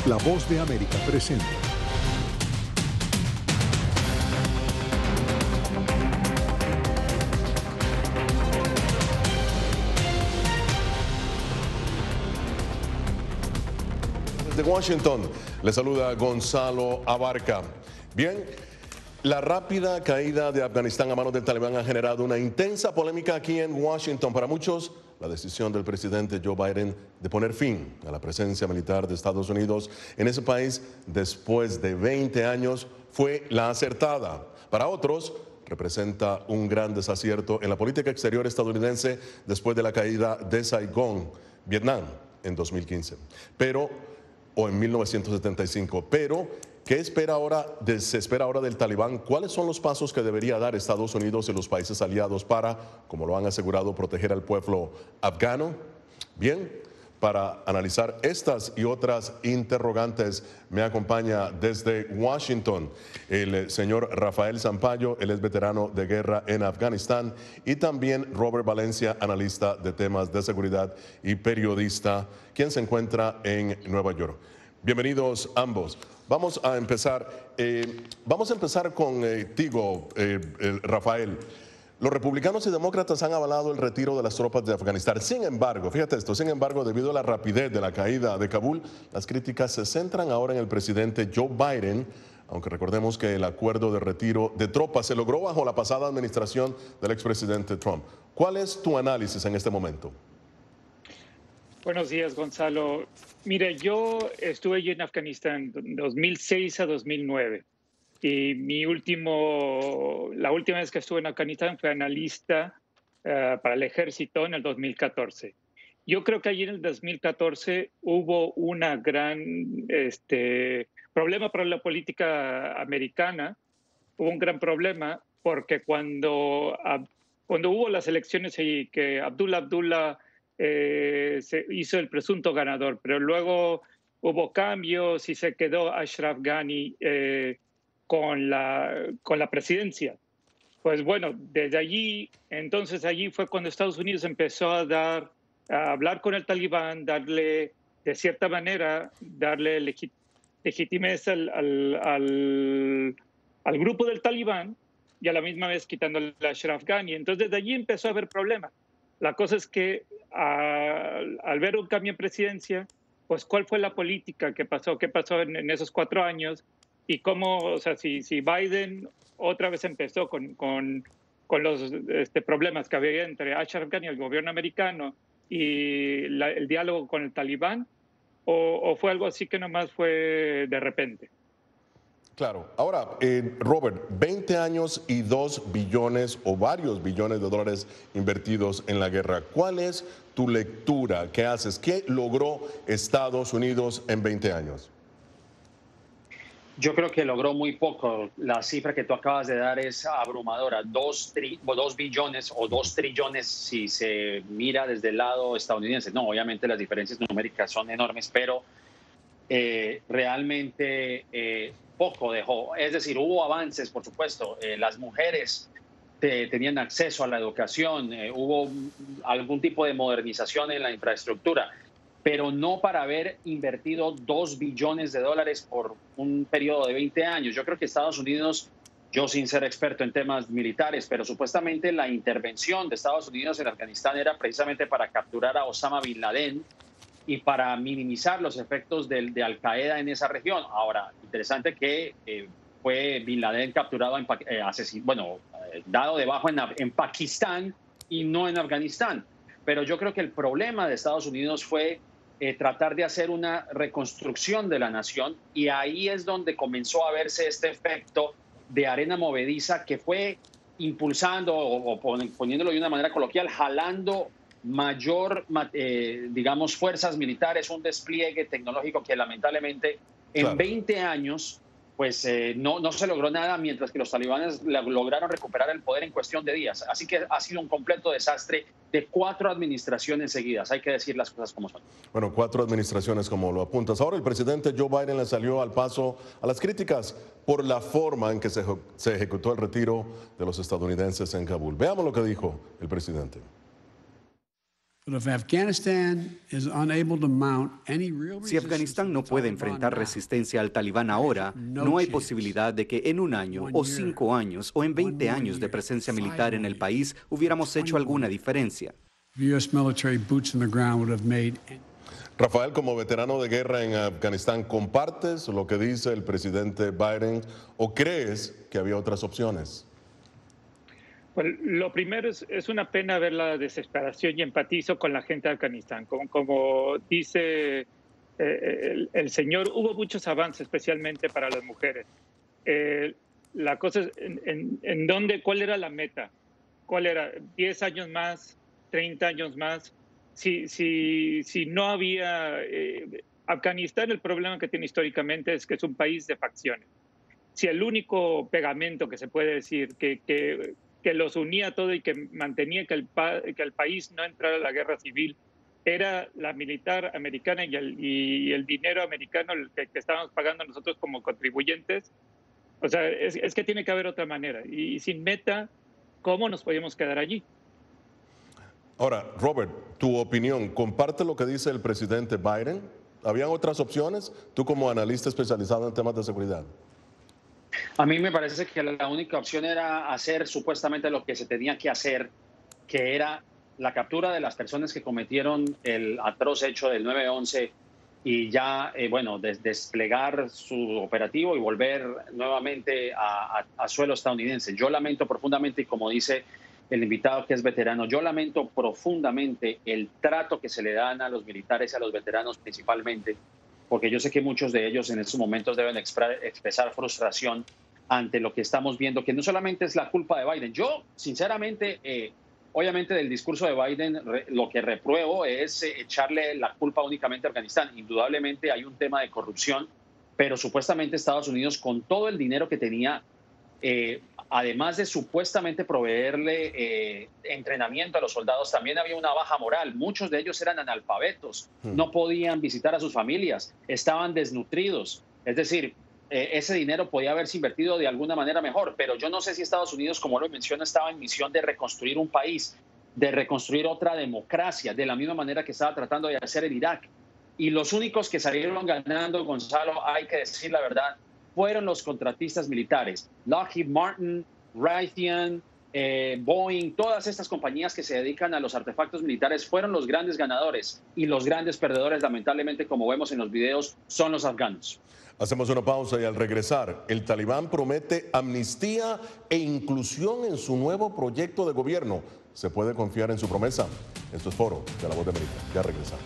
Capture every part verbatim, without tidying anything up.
La Voz de América presenta. Desde Washington, le saluda Gonzalo Abarca. Bien, la rápida caída de Afganistán a manos del Talibán ha generado una intensa polémica aquí en Washington. Para muchos, la decisión del presidente Joe Biden de poner fin a la presencia militar de Estados Unidos en ese país después de veinte años fue la acertada. Para otros, representa un gran desacierto en la política exterior estadounidense después de la caída de Saigón, Vietnam, en dos mil quince. Pero, o en mil novecientos setenta y cinco. Pero, ¿qué espera ahora, se espera ahora del Talibán? ¿Cuáles son los pasos que debería dar Estados Unidos y los países aliados para, como lo han asegurado, proteger al pueblo afgano? Bien, para analizar estas y otras interrogantes me acompaña desde Washington el señor Rafael Zampayo, él es veterano de guerra en Afganistán, y también Robert Valencia, analista de temas de seguridad y periodista, quien se encuentra en Nueva York. Bienvenidos ambos. Vamos a empezar, eh, vamos a empezar contigo, eh, eh, Rafael. Los republicanos y demócratas han avalado el retiro de las tropas de Afganistán. Sin embargo, fíjate esto, sin embargo, debido a la rapidez de la caída de Kabul, las críticas se centran ahora en el presidente Joe Biden, aunque recordemos que el acuerdo de retiro de tropas se logró bajo la pasada administración del expresidente Trump. ¿Cuál es tu análisis en este momento? Buenos días, Gonzalo. Mire, yo estuve allí en Afganistán de dos mil seis a dos mil nueve. Y mi último, la última vez que estuve en Afganistán fue analista uh, para el ejército en el dos mil catorce. Yo creo que allí en el dos mil catorce hubo un gran este, problema para la política americana. Hubo un gran problema porque cuando, uh, cuando hubo las elecciones y que Abdullah Abdullah eh, se hizo el presunto ganador, pero luego hubo cambios y se quedó Ashraf Ghani eh, Con la, con la presidencia. Pues bueno, desde allí, entonces allí fue cuando Estados Unidos empezó a dar, a hablar con el Talibán, darle, de cierta manera, darle legit, legitimidad al, al, al, al grupo del Talibán y a la misma vez quitándole a Ashraf Ghani. Entonces desde allí empezó a haber problemas. La cosa es que a, al ver un cambio en presidencia, pues ¿cuál fue la política que pasó? ¿Qué pasó en, en esos cuatro años? Y cómo, o sea, si, si Biden otra vez empezó con, con, con los este, problemas que había entre Ashraf Ghani y el gobierno americano y la, el diálogo con el Talibán, o, o fue algo así que nomás fue de repente. Claro. Ahora, eh, Robert, veinte años y dos billones o varios billones de dólares invertidos en la guerra. ¿Cuál es tu lectura? ¿Qué haces? ¿Qué logró Estados Unidos en veinte años? Yo creo que logró muy poco. La cifra que tú acabas de dar es abrumadora. Dos, tri, dos billones o dos trillones si se mira desde el lado estadounidense. No, obviamente las diferencias numéricas son enormes, pero eh, realmente eh, poco dejó. Es decir, hubo avances, por supuesto. Eh, las mujeres te, tenían acceso a la educación. Eh, hubo algún tipo de modernización en la infraestructura, pero no para haber invertido dos billones de dólares por un periodo de veinte años. Yo creo que Estados Unidos, yo sin ser experto en temas militares, pero supuestamente la intervención de Estados Unidos en Afganistán era precisamente para capturar a Osama Bin Laden y para minimizar los efectos de, de Al Qaeda en esa región. Ahora, interesante que eh, fue Bin Laden capturado, en, eh, asesin, bueno, eh, dado de bajo en, en Pakistán y no en Afganistán. Pero yo creo que el problema de Estados Unidos fue Eh, tratar de hacer una reconstrucción de la nación, y ahí es donde comenzó a verse este efecto de arena movediza que fue impulsando o, o poniéndolo de una manera coloquial, jalando mayor, eh, digamos, fuerzas militares, un despliegue tecnológico que lamentablemente en claro. veinte años pues eh, no, no se logró nada, mientras que los talibanes lograron recuperar el poder en cuestión de días. Así que ha sido un completo desastre de cuatro administraciones seguidas. Hay que decir las cosas como son. Bueno, cuatro administraciones como lo apuntas. Ahora el presidente Joe Biden le salió al paso a las críticas por la forma en que se, se ejecutó el retiro de los estadounidenses en Kabul. Veamos lo que dijo el presidente. Si Afganistán no puede enfrentar resistencia al Talibán ahora, no hay posibilidad de que en un año o cinco años o en veinte años de presencia militar en el país hubiéramos hecho alguna diferencia. Rafael, como veterano de guerra en Afganistán, ¿compartes lo que dice el presidente Biden o crees que había otras opciones? Pues lo primero es, es una pena ver la desesperación y empatizo con la gente de Afganistán. Como, como dice eh, el, el señor, hubo muchos avances, especialmente para las mujeres. Eh, la cosa es, en, en, en dónde, ¿cuál era la meta? ¿Cuál era? ¿diez años más? ¿treinta años más? Si, si, si no había... Eh, Afganistán, el problema que tiene históricamente es que es un país de facciones. Si el único pegamento que se puede decir que... que que los unía todo y que mantenía que el, pa que el país no entrara a la guerra civil, era la militar americana y el, y el dinero americano que, que estábamos pagando nosotros como contribuyentes. O sea, es, es que tiene que haber otra manera. Y, y sin meta, ¿cómo nos podíamos quedar allí? Ahora, Robert, tu opinión, ¿comparte lo que dice el presidente Biden? ¿Habían otras opciones? Tú como analista especializado en temas de seguridad. A mí me parece que la única opción era hacer supuestamente lo que se tenía que hacer, que era la captura de las personas que cometieron el atroz hecho del nueve once y ya, eh, bueno, des desplegar su operativo y volver nuevamente a, a, a suelo estadounidense. Yo lamento profundamente, y como dice el invitado que es veterano, yo lamento profundamente el trato que se le dan a los militares y a los veteranos principalmente, porque yo sé que muchos de ellos en estos momentos deben expresar frustración ante lo que estamos viendo, que no solamente es la culpa de Biden. Yo, sinceramente, eh, obviamente del discurso de Biden, re, lo que repruebo es eh, echarle la culpa únicamente a Afganistán. Indudablemente hay un tema de corrupción, pero supuestamente Estados Unidos, con todo el dinero que tenía, eh, además de supuestamente proveerle eh, entrenamiento a los soldados, también había una baja moral. Muchos de ellos eran analfabetos, no podían visitar a sus familias, estaban desnutridos. Es decir, eh, ese dinero podía haberse invertido de alguna manera mejor, pero yo no sé si Estados Unidos, como lo menciona, estaba en misión de reconstruir un país, de reconstruir otra democracia, de la misma manera que estaba tratando de hacer en Irak. Y los únicos que salieron ganando, Gonzalo, hay que decir la verdad, fueron los contratistas militares. Lockheed Martin, Raytheon, eh, Boeing, todas estas compañías que se dedican a los artefactos militares fueron los grandes ganadores, y los grandes perdedores, lamentablemente, como vemos en los videos, son los afganos. Hacemos una pausa y al regresar, el Talibán promete amnistía e inclusión en su nuevo proyecto de gobierno. ¿Se puede confiar en su promesa? Esto es Foro de La Voz de América. Ya regresamos.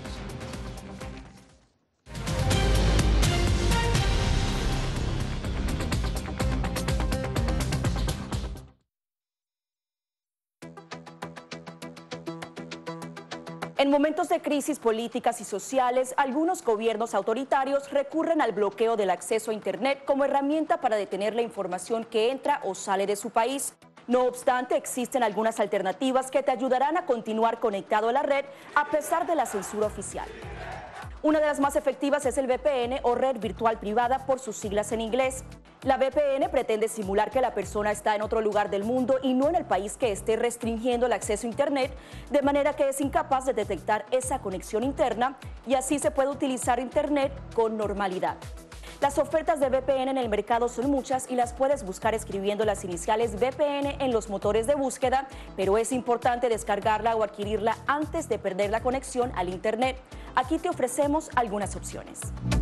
En momentos de crisis políticas y sociales, algunos gobiernos autoritarios recurren al bloqueo del acceso a Internet como herramienta para detener la información que entra o sale de su país. No obstante, existen algunas alternativas que te ayudarán a continuar conectado a la red a pesar de la censura oficial. Una de las más efectivas es el V P N o red virtual privada por sus siglas en inglés. La V P N pretende simular que la persona está en otro lugar del mundo y no en el país que esté restringiendo el acceso a Internet, de manera que es incapaz de detectar esa conexión interna y así se puede utilizar Internet con normalidad. Las ofertas de V P N en el mercado son muchas y las puedes buscar escribiendo las iniciales V P N en los motores de búsqueda, pero es importante descargarla o adquirirla antes de perder la conexión al Internet. Aquí te ofrecemos algunas opciones.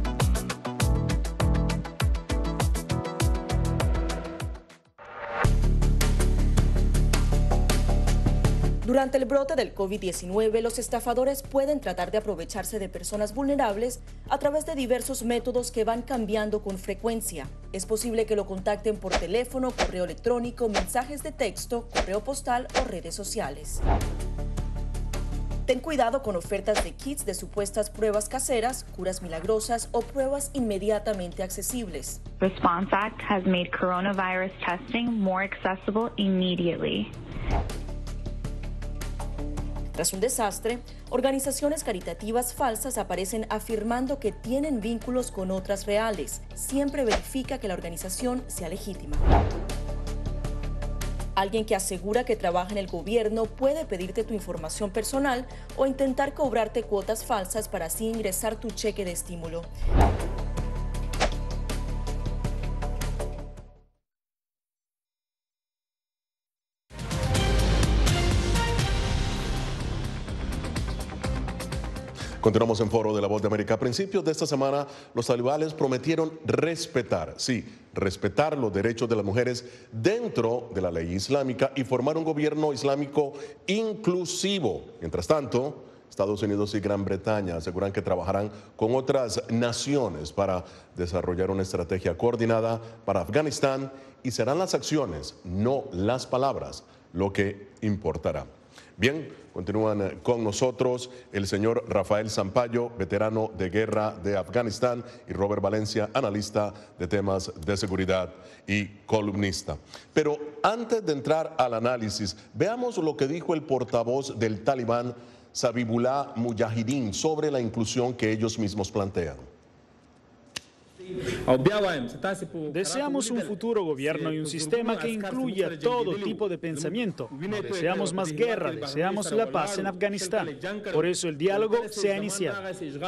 Durante el brote del COVID diecinueve, los estafadores pueden tratar de aprovecharse de personas vulnerables a través de diversos métodos que van cambiando con frecuencia. Es posible que lo contacten por teléfono, correo electrónico, mensajes de texto, correo postal o redes sociales. Ten cuidado con ofertas de kits de supuestas pruebas caseras, curas milagrosas o pruebas inmediatamente accesibles. Response Act has made coronavirus testing more accessible immediately. Tras un desastre, organizaciones caritativas falsas aparecen afirmando que tienen vínculos con otras reales. Siempre verifica que la organización sea legítima. Alguien que asegura que trabaja en el gobierno puede pedirte tu información personal o intentar cobrarte cuotas falsas para así ingresar tu cheque de estímulo. Continuamos en Foro de la Voz de América. A principios de esta semana, los talibanes prometieron respetar, sí, respetar los derechos de las mujeres dentro de la ley islámica y formar un gobierno islámico inclusivo. Mientras tanto, Estados Unidos y Gran Bretaña aseguran que trabajarán con otras naciones para desarrollar una estrategia coordinada para Afganistán y serán las acciones, no las palabras, lo que importará. Bien, continúan con nosotros el señor Rafael Zampayo, veterano de guerra de Afganistán, y Robert Valencia, analista de temas de seguridad y columnista. Pero antes de entrar al análisis, veamos lo que dijo el portavoz del Talibán, Zabihullah Mujahideen, sobre la inclusión que ellos mismos plantean. Deseamos un futuro gobierno y un sistema que incluya todo tipo de pensamiento. No deseamos más guerra, deseamos la paz en Afganistán. Por eso el diálogo se ha iniciado.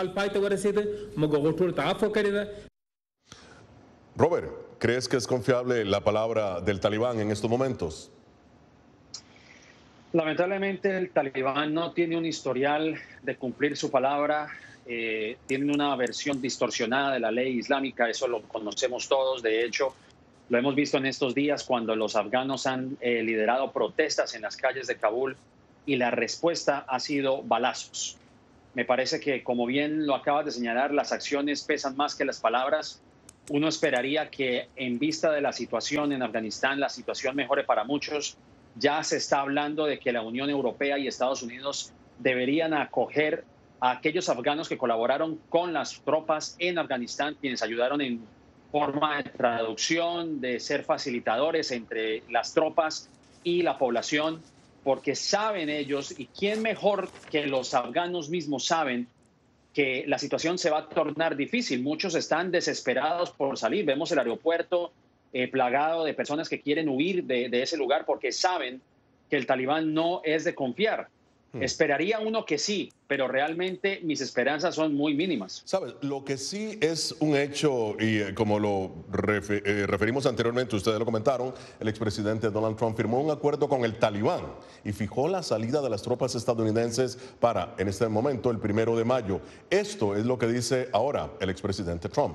Robert, ¿crees que es confiable la palabra del Talibán en estos momentos? Lamentablemente el Talibán no tiene un historial de cumplir su palabra. Eh, tienen una versión distorsionada de la ley islámica, eso lo conocemos todos. De hecho, lo hemos visto en estos días cuando los afganos han eh, liderado protestas en las calles de Kabul y la respuesta ha sido balazos. Me parece que, como bien lo acabas de señalar, las acciones pesan más que las palabras. Uno esperaría que, en vista de la situación en Afganistán, la situación mejore para muchos. Ya se está hablando de que la Unión Europea y Estados Unidos deberían acoger a aquellos afganos que colaboraron con las tropas en Afganistán, quienes ayudaron en forma de traducción, de ser facilitadores entre las tropas y la población, porque saben ellos, y quién mejor que los afganos mismos saben, que la situación se va a tornar difícil. Muchos están desesperados por salir. Vemos el aeropuerto eh, plagado de personas que quieren huir de, de ese lugar porque saben que el Talibán no es de confiar. Esperaría uno que sí, pero realmente mis esperanzas son muy mínimas. ¿Sabes? Lo que sí es un hecho, y eh, como lo refer, eh, referimos anteriormente, ustedes lo comentaron, el expresidente Donald Trump firmó un acuerdo con el Talibán y fijó la salida de las tropas estadounidenses para, en este momento, el primero de mayo. Esto es lo que dice ahora el expresidente Trump.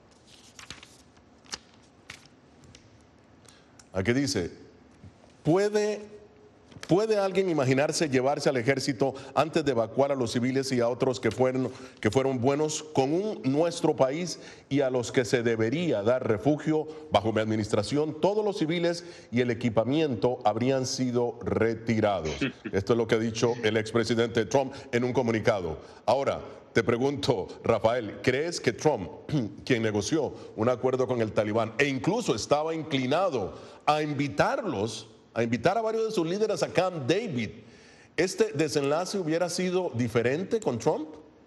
Aquí dice, puede... ¿Puede alguien imaginarse llevarse al ejército antes de evacuar a los civiles y a otros que fueron, que fueron buenos con un, nuestro país y a los que se debería dar refugio bajo mi administración? Todos los civiles y el equipamiento habrían sido retirados. Esto es lo que ha dicho el expresidente Trump en un comunicado. Ahora, te pregunto, Rafael, ¿crees que Trump, quien negoció un acuerdo con el Talibán e incluso estaba inclinado a invitarlos, a invitar a varios de sus líderes a Camp David, este desenlace hubiera sido diferente con Trump?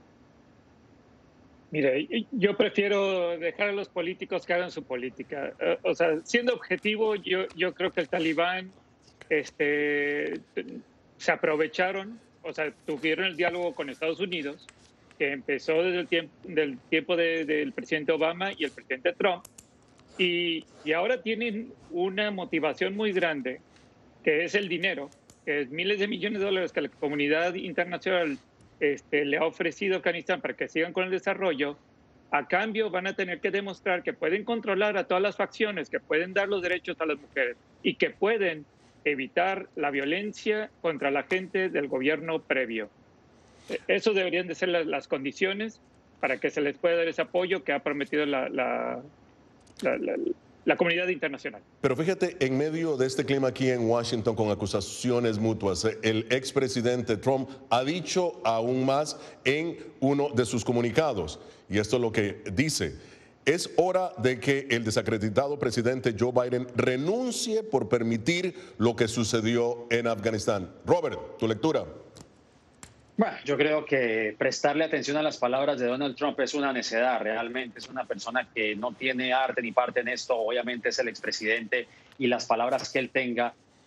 Mire, yo prefiero dejar a los políticos que hagan su política. O sea, siendo objetivo, yo, yo creo que el Talibán este, se aprovecharon, o sea, tuvieron el diálogo con Estados Unidos, que empezó desde el tiempo, del tiempo de, del presidente Obama y el presidente Trump, y, y ahora tienen una motivación muy grande, que es el dinero, que es miles de millones de dólares que la comunidad internacional este, le ha ofrecido a Afganistán para que sigan con el desarrollo. A cambio van a tener que demostrar que pueden controlar a todas las facciones, que pueden dar los derechos a las mujeres y que pueden evitar la violencia contra la gente del gobierno previo. Eso deberían de ser las, las condiciones para que se les pueda dar ese apoyo que ha prometido la, la, la, la la comunidad internacional. Pero fíjate, en medio de este clima aquí en Washington con acusaciones mutuas, el expresidente Trump ha dicho aún más en uno de sus comunicados, y esto es lo que dice: es hora de que el desacreditado presidente Joe Biden renuncie por permitir lo que sucedió en Afganistán. Robert, tu lectura. Bueno, yo creo que prestarle atención a las palabras de Donald Trump es una necedad, realmente. Es una persona que no tiene arte ni parte en esto. Obviamente es el expresidente y las palabras que él tenga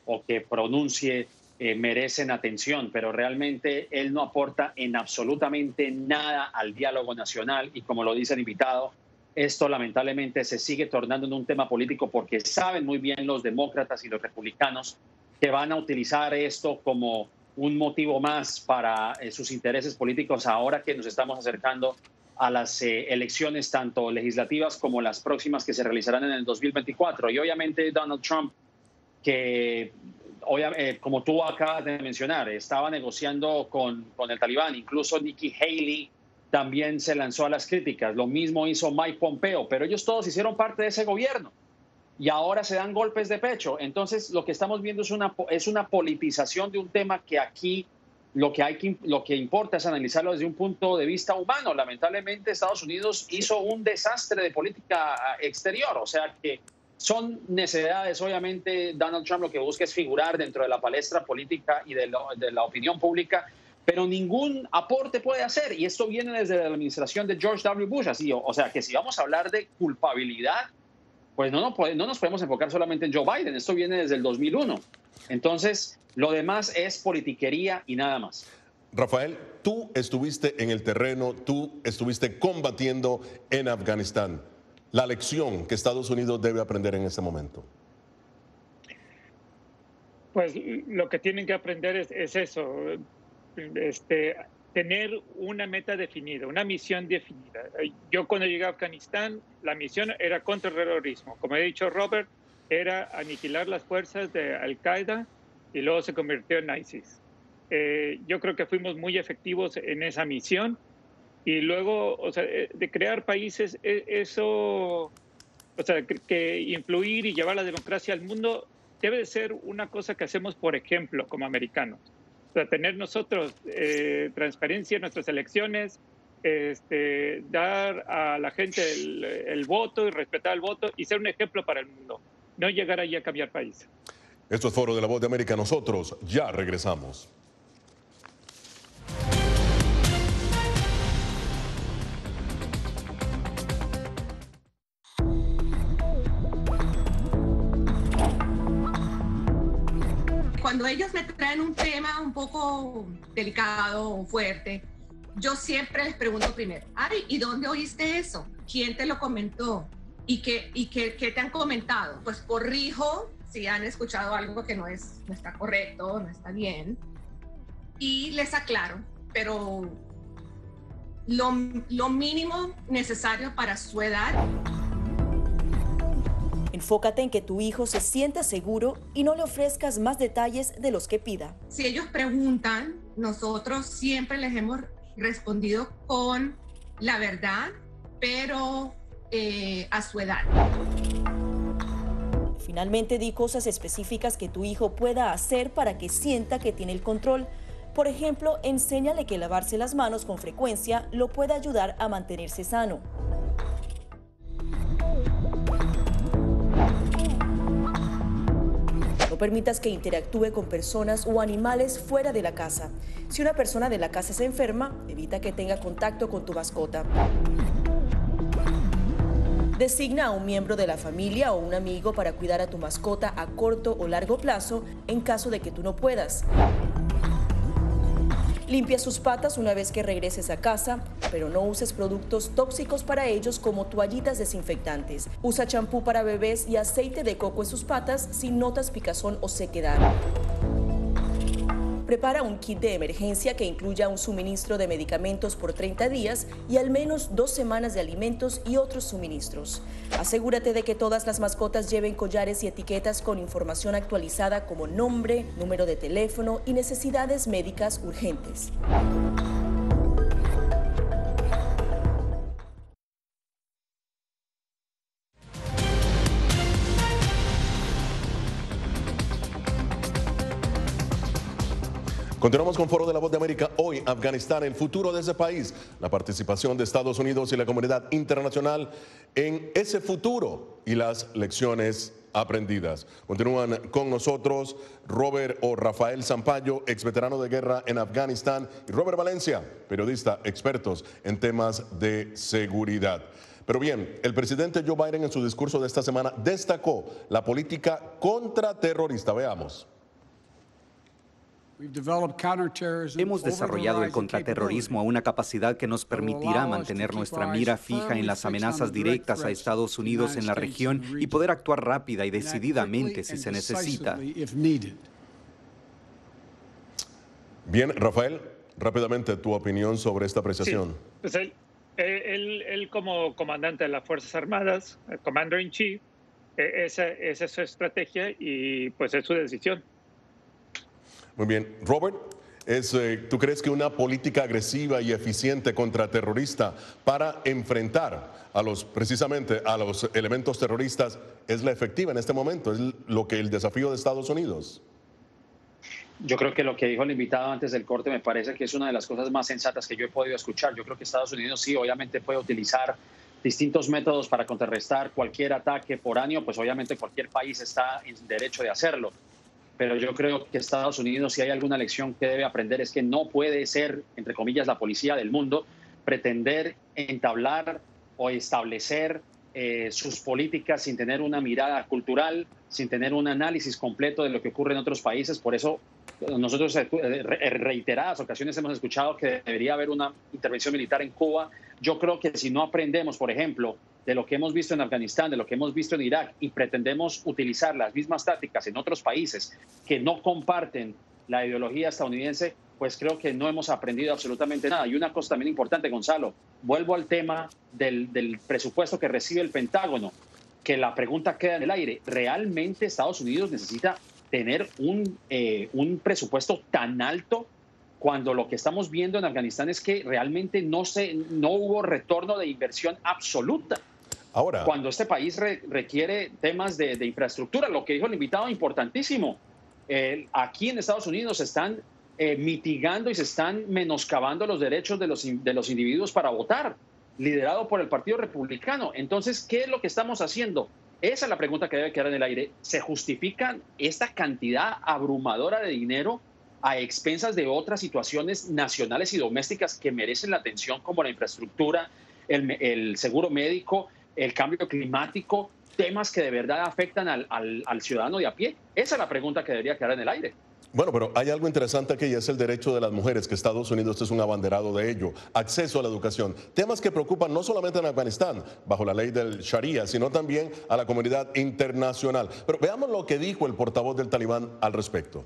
o que pronuncie eh, merecen atención, pero realmente él no aporta en absolutamente nada al diálogo nacional y como lo dice el invitado, esto lamentablemente se sigue tornando en un tema político porque saben muy bien los demócratas y los republicanos que van a utilizar esto como un motivo más para eh, sus intereses políticos ahora que nos estamos acercando a las eh, elecciones tanto legislativas como las próximas que se realizarán en el dos mil veinticuatro. Y obviamente Donald Trump, que eh, como tú acabas de mencionar, estaba negociando con, con el Talibán, incluso Nikki Haley también se lanzó a las críticas, lo mismo hizo Mike Pompeo, pero ellos todos hicieron parte de ese gobierno y ahora se dan golpes de pecho. Entonces lo que estamos viendo es una, es una politización de un tema que aquí lo que, hay que, lo que importa es analizarlo desde un punto de vista humano. Lamentablemente Estados Unidos hizo un desastre de política exterior, o sea que son necesidades. Obviamente Donald Trump lo que busca es figurar dentro de la palestra política y de, lo, de la opinión pública, pero ningún aporte puede hacer. Y esto viene desde la administración de George W. Bush. Así, o, o sea que si vamos a hablar de culpabilidad, pues no, no, no nos podemos enfocar solamente en Joe Biden. Esto viene desde el dos mil uno. Entonces, lo demás es politiquería y nada más. Rafael, tú estuviste en el terreno, tú estuviste combatiendo en Afganistán. La lección que Estados Unidos debe aprender en este momento. Pues lo que tienen que aprender es, es eso, este, tener una meta definida, una misión definida. Yo cuando llegué a Afganistán, la misión era contraterrorismo. Como ha dicho Robert, era aniquilar las fuerzas de Al-Qaeda y luego se convirtió en ISIS. Eh, yo creo que fuimos muy efectivos en esa misión. Y luego, o sea, de crear países, eso, o sea, que influir y llevar la democracia al mundo debe de ser una cosa que hacemos por ejemplo como americanos. O sea, tener nosotros eh, transparencia en nuestras elecciones, este, dar a la gente el, el voto y respetar el voto y ser un ejemplo para el mundo. No llegar allí a cambiar país. Esto es Foro de la Voz de América. Nosotros ya regresamos. Cuando ellos me traen un tema un poco delicado o fuerte, yo siempre les pregunto primero, Ari, ¿y dónde oíste eso? ¿Quién te lo comentó? ¿Y qué, y qué, qué te han comentado? Pues corrijo si han escuchado algo que no, es, no está correcto, no está bien, y les aclaro, pero lo, lo mínimo necesario para su edad. Enfócate en que tu hijo se sienta seguro y no le ofrezcas más detalles de los que pida. Si ellos preguntan, nosotros siempre les hemos respondido con la verdad, pero eh, a su edad. Finalmente, di cosas específicas que tu hijo pueda hacer para que sienta que tiene el control. Por ejemplo, enséñale que lavarse las manos con frecuencia lo puede ayudar a mantenerse sano. No permitas que interactúe con personas o animales fuera de la casa. Si una persona de la casa se enferma, evita que tenga contacto con tu mascota. Designa a un miembro de la familia o un amigo para cuidar a tu mascota a corto o largo plazo en caso de que tú no puedas. Limpia sus patas una vez que regreses a casa, pero no uses productos tóxicos para ellos como toallitas desinfectantes. Usa champú para bebés y aceite de coco en sus patas si notas picazón o sequedad. Prepara un kit de emergencia que incluya un suministro de medicamentos por treinta días y al menos dos semanas de alimentos y otros suministros. Asegúrate de que todas las mascotas lleven collares y etiquetas con información actualizada como nombre, número de teléfono y necesidades médicas urgentes. Continuamos con Foro de la Voz de América. Hoy, Afganistán, el futuro de ese país, la participación de Estados Unidos y la comunidad internacional en ese futuro y las lecciones aprendidas. Continúan con nosotros Robert o Rafael Zampayo, ex veterano de guerra en Afganistán, y Robert Valencia, periodista, expertos en temas de seguridad. Pero bien, el presidente Joe Biden en su discurso de esta semana destacó la política contraterrorista. Veamos. Hemos desarrollado el contraterrorismo a una capacidad que nos permitirá mantener nuestra mira fija en las amenazas directas a Estados Unidos en la región y poder actuar rápida y decididamente si se necesita. Bien, Rafael, rápidamente tu opinión sobre esta apreciación. Sí, pues él, él, él como comandante de las Fuerzas Armadas, el Commander in Chief, esa, esa es su estrategia y pues es su decisión. Muy bien. Robert, es, eh, ¿tú crees que una política agresiva y eficiente contraterrorista para enfrentar a los, precisamente a los elementos terroristas es la efectiva en este momento? ¿Es lo que el desafío de Estados Unidos? Yo creo que lo que dijo el invitado antes del corte me parece que es una de las cosas más sensatas que yo he podido escuchar. Yo creo que Estados Unidos sí, obviamente puede utilizar distintos métodos para contrarrestar cualquier ataque foráneo, pues obviamente cualquier país está en derecho de hacerlo. Pero yo creo que Estados Unidos, si hay alguna lección que debe aprender, es que no puede ser, entre comillas, la policía del mundo, pretender entablar o establecer eh, sus políticas sin tener una mirada cultural, sin tener un análisis completo de lo que ocurre en otros países. Por eso nosotros en reiteradas ocasiones hemos escuchado que debería haber una intervención militar en Cuba. Yo creo que si no aprendemos, por ejemplo, de lo que hemos visto en Afganistán, de lo que hemos visto en Irak, y pretendemos utilizar las mismas tácticas en otros países que no comparten la ideología estadounidense, pues creo que no hemos aprendido absolutamente nada. Y una cosa también importante, Gonzalo, vuelvo al tema del, del presupuesto que recibe el Pentágono, que la pregunta queda en el aire. ¿Realmente Estados Unidos necesita tener un, eh, un presupuesto tan alto cuando lo que estamos viendo en Afganistán es que realmente no, se, no hubo retorno de inversión absoluta? Ahora, cuando este país re, requiere temas de, de infraestructura, lo que dijo el invitado, importantísimo. Eh, aquí en Estados Unidos se están eh, mitigando y se están menoscabando los derechos de los, de los individuos para votar, liderado por el Partido Republicano. Entonces, ¿qué es lo que estamos haciendo? Esa es la pregunta que debe quedar en el aire. ¿Se justifica esta cantidad abrumadora de dinero a expensas de otras situaciones nacionales y domésticas que merecen la atención, como la infraestructura, el, el seguro médico, el cambio climático, temas que de verdad afectan al, al, al ciudadano de a pie? Esa es la pregunta que debería quedar en el aire. Bueno, pero hay algo interesante aquí y es el derecho de las mujeres, que Estados Unidos es un abanderado de ello. Acceso a la educación. Temas que preocupan no solamente en Afganistán, bajo la ley del Sharia, sino también a la comunidad internacional. Pero veamos lo que dijo el portavoz del Talibán al respecto.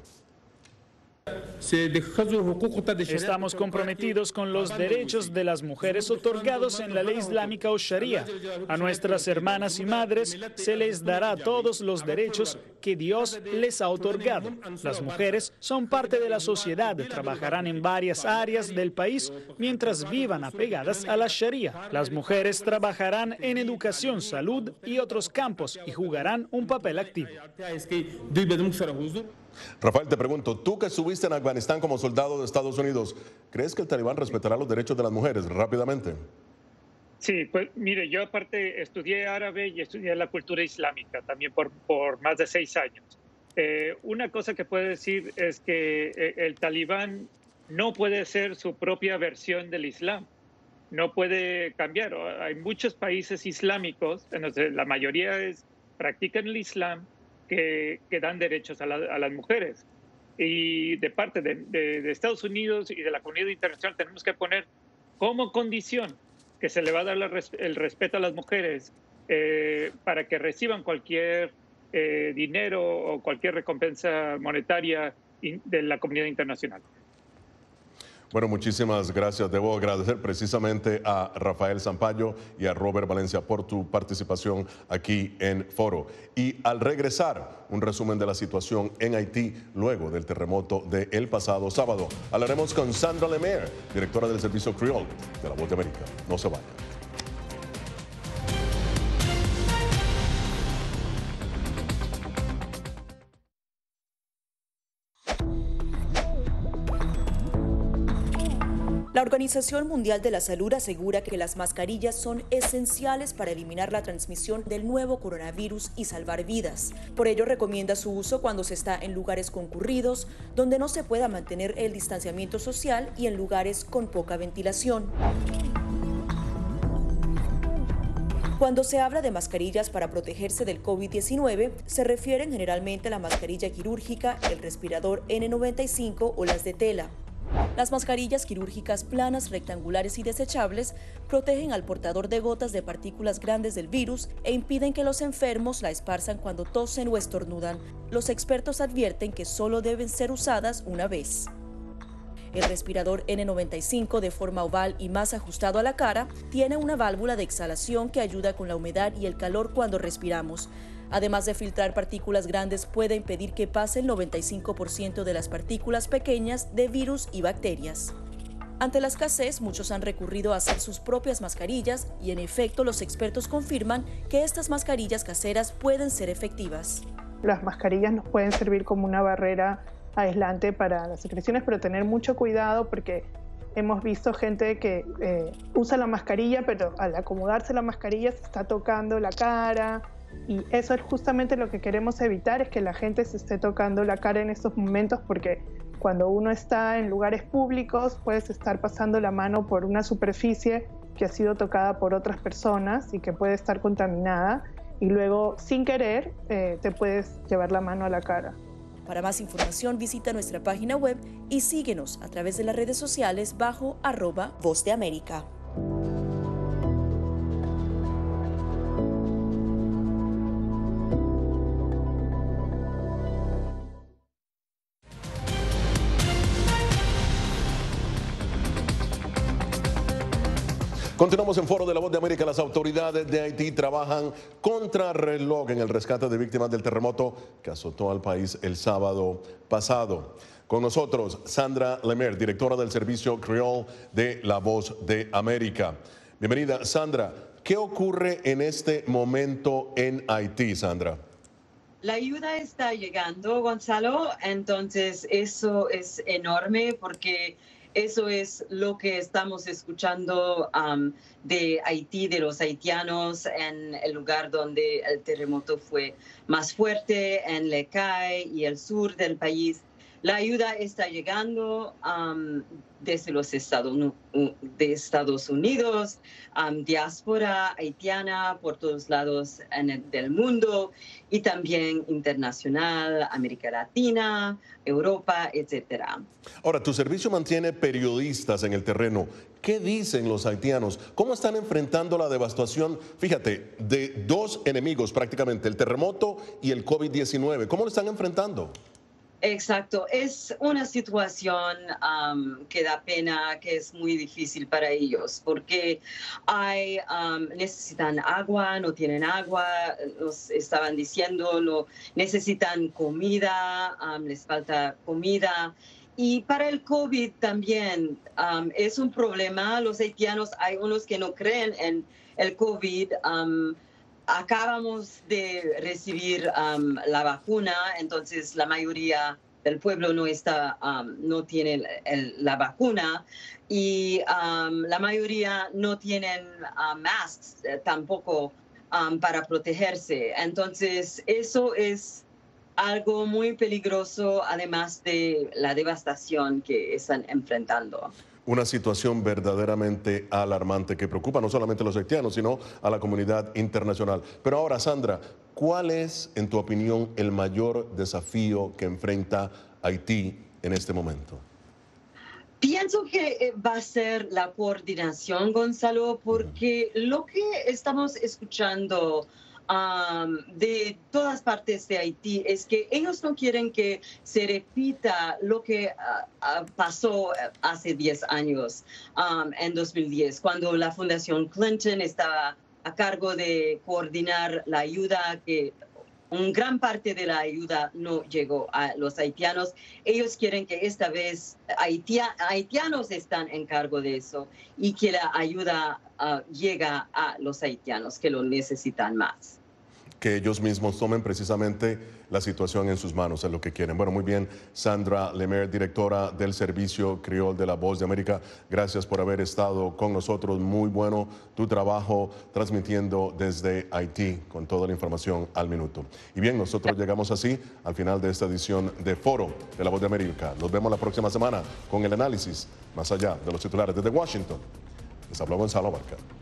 Estamos comprometidos con los derechos de las mujeres otorgados en la ley islámica o Sharia. A nuestras hermanas y madres se les dará todos los derechos que Dios les ha otorgado. Las mujeres son parte de la sociedad, trabajarán en varias áreas del país mientras vivan apegadas a la Sharia. Las mujeres trabajarán en educación, salud y otros campos y jugarán un papel activo. Rafael, te pregunto, tú que estuviste en Afganistán como soldado de Estados Unidos, ¿crees que el Talibán respetará los derechos de las mujeres? Rápidamente. Sí, pues mire, yo aparte estudié árabe y estudié la cultura islámica también por, por más de seis años. Eh, una cosa que puedo decir es que eh, el Talibán no puede ser su propia versión del Islam, no puede cambiar. Hay muchos países islámicos, en los que la mayoría es, practican el Islam, Que, que dan derechos a, la, a las mujeres. Y de parte de, de, de Estados Unidos y de la comunidad internacional tenemos que poner como condición que se le va a dar la, el respeto a las mujeres eh, para que reciban cualquier eh, dinero o cualquier recompensa monetaria de la comunidad internacional. Bueno, muchísimas gracias. Debo agradecer precisamente a Rafael Zampayo y a Robert Valencia por tu participación aquí en Foro. Y al regresar, un resumen de la situación en Haití luego del terremoto del pasado sábado. Hablaremos con Sandra Lemaire, directora del Servicio Creole de La Voz de América. No se vayan. La Organización Mundial de la Salud asegura que las mascarillas son esenciales para eliminar la transmisión del nuevo coronavirus y salvar vidas. Por ello, recomienda su uso cuando se está en lugares concurridos, donde no se pueda mantener el distanciamiento social y en lugares con poca ventilación. Cuando se habla de mascarillas para protegerse del COVID diecinueve, se refieren generalmente a la mascarilla quirúrgica, el respirador ene noventa y cinco o las de tela. Las mascarillas quirúrgicas planas, rectangulares y desechables protegen al portador de gotas de partículas grandes del virus e impiden que los enfermos la esparzan cuando tosen o estornudan. Los expertos advierten que solo deben ser usadas una vez. El respirador ene noventa y cinco, de forma oval y más ajustado a la cara, tiene una válvula de exhalación que ayuda con la humedad y el calor cuando respiramos. Además de filtrar partículas grandes, puede impedir que pase el noventa y cinco por ciento de las partículas pequeñas de virus y bacterias. Ante la escasez, muchos han recurrido a hacer sus propias mascarillas y, en efecto, los expertos confirman que estas mascarillas caseras pueden ser efectivas. Las mascarillas nos pueden servir como una barrera aislante para las secreciones, pero tener mucho cuidado porque hemos visto gente que eh, usa la mascarilla, pero al acomodarse la mascarilla se está tocando la cara, y eso es justamente lo que queremos evitar, es que la gente se esté tocando la cara en estos momentos, porque cuando uno está en lugares públicos puedes estar pasando la mano por una superficie que ha sido tocada por otras personas y que puede estar contaminada, y luego sin querer eh, te puedes llevar la mano a la cara. Para más información visita nuestra página web y síguenos a través de las redes sociales bajo arroba Voz de América. Continuamos en Foro de la Voz de América. Las autoridades de Haití trabajan contra reloj en el rescate de víctimas del terremoto que azotó al país el sábado pasado. Con nosotros, Sandra Lemaire, directora del servicio Creole de La Voz de América. Bienvenida, Sandra. ¿Qué ocurre en este momento en Haití, Sandra? La ayuda está llegando, Gonzalo, entonces eso es enorme porque eso es lo que estamos escuchando um, de Haití, de los haitianos, en el lugar donde el terremoto fue más fuerte, en Le Cay y el sur del país. La ayuda está llegando um, desde los Estados, de Estados Unidos, um, diáspora haitiana por todos lados en el, del mundo, y también internacional, América Latina, Europa, etcétera. Ahora, tu servicio mantiene periodistas en el terreno. ¿Qué dicen los haitianos? ¿Cómo están enfrentando la devastación, fíjate, de dos enemigos prácticamente, el terremoto y el COVID diecinueve? ¿Cómo lo están enfrentando? Exacto, es una situación um, que da pena, que es muy difícil para ellos, porque hay, um, necesitan agua, no tienen agua, nos estaban diciendo, no, necesitan comida, um, les falta comida. Y para el COVID también um, es un problema. Los haitianos, hay unos que no creen en el COVID. Um, Acabamos de recibir um, la vacuna, entonces la mayoría del pueblo no, está, um, no tiene el, el, la vacuna, y um, la mayoría no tienen uh, masks eh, tampoco um, para protegerse. Entonces eso es algo muy peligroso, además de la devastación que están enfrentando. Una situación verdaderamente alarmante que preocupa no solamente a los haitianos, sino a la comunidad internacional. Pero ahora, Sandra, ¿cuál es, en tu opinión, el mayor desafío que enfrenta Haití en este momento? Pienso que va a ser la coordinación, Gonzalo, porque lo que estamos escuchando Um, de todas partes de Haití es que ellos no quieren que se repita lo que uh, uh, pasó hace diez años, um, en dos mil diez, cuando la Fundación Clinton estaba a cargo de coordinar la ayuda, que una gran parte de la ayuda no llegó a los haitianos. Ellos quieren que esta vez haitia, haitianos están en cargo de eso y que la ayuda uh, llega a los haitianos que lo necesitan más. Que ellos mismos tomen precisamente la situación en sus manos, es lo que quieren. Bueno, muy bien, Sandra Lemaire, directora del servicio Creole de La Voz de América, gracias por haber estado con nosotros. Muy bueno tu trabajo transmitiendo desde Haití con toda la información al minuto. Y bien, nosotros llegamos así al final de esta edición de Foro de La Voz de América. Nos vemos la próxima semana con el análisis más allá de los titulares desde Washington. Les habló Gonzalo Abarca.